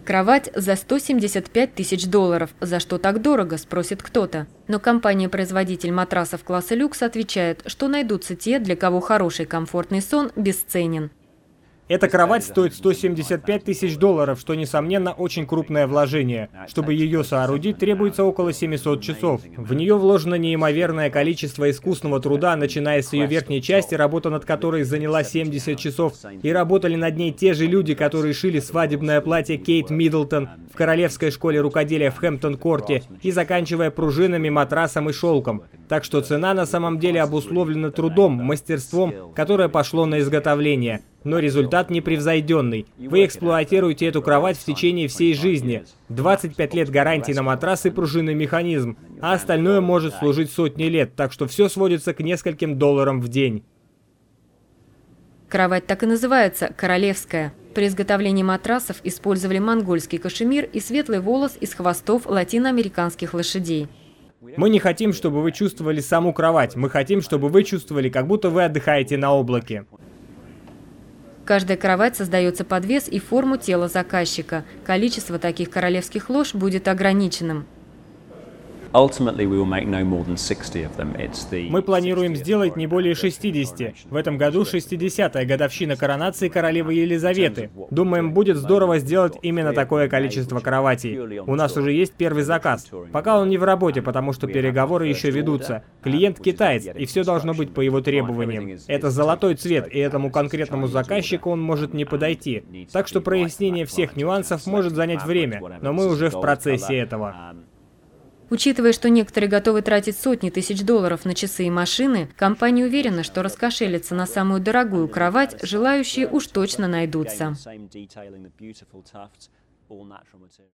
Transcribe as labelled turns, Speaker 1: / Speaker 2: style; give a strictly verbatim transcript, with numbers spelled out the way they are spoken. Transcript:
Speaker 1: Кровать за сто семьдесят пять тысяч долларов. За что так дорого, спросит кто-то. Но компания-производитель матрасов класса люкс отвечает, что найдутся те, для кого хороший комфортный сон бесценен.
Speaker 2: Эта кровать стоит сто семьдесят пять тысяч долларов, что, несомненно, очень крупное вложение. Чтобы ее соорудить, требуется около семисот часов. В нее вложено неимоверное количество искусного труда, начиная с ее верхней части, работа над которой заняла семьдесят часов. И работали над ней те же люди, которые шили свадебное платье Кейт Миддлтон в Королевской школе рукоделия в Хэмптон-Корте и заканчивая пружинами, матрасом и шелком. Так что цена на самом деле обусловлена трудом, мастерством, которое пошло на изготовление. Но результат непревзойденный. Вы эксплуатируете эту кровать в течение всей жизни. двадцать пять лет гарантии на матрас и пружинный механизм, а остальное может служить сотни лет, так что все сводится к нескольким долларам в день.
Speaker 1: Кровать так и называется – королевская. При изготовлении матрасов использовали монгольский кашемир и светлый волос из хвостов латиноамериканских лошадей.
Speaker 2: Мы не хотим, чтобы вы чувствовали саму кровать. Мы хотим, чтобы вы чувствовали, как будто вы отдыхаете на облаке.
Speaker 1: Каждая кровать создается под вес и форму тела заказчика. Количество таких королевских лож будет ограниченным.
Speaker 2: Мы планируем сделать не более шестидесяти. В этом году шестидесятая годовщина коронации королевы Елизаветы. Думаем, будет здорово сделать именно такое количество кроватей. У нас уже есть первый заказ. Пока он не в работе, потому что переговоры еще ведутся. Клиент китаец, и все должно быть по его требованиям. Это золотой цвет, и этому конкретному заказчику он может не подойти. Так что прояснение всех нюансов может занять время, но мы уже в процессе этого.
Speaker 1: Учитывая, что некоторые готовы тратить сотни тысяч долларов на часы и машины, компания уверена, что раскошелиться на самую дорогую кровать желающие уж точно найдутся.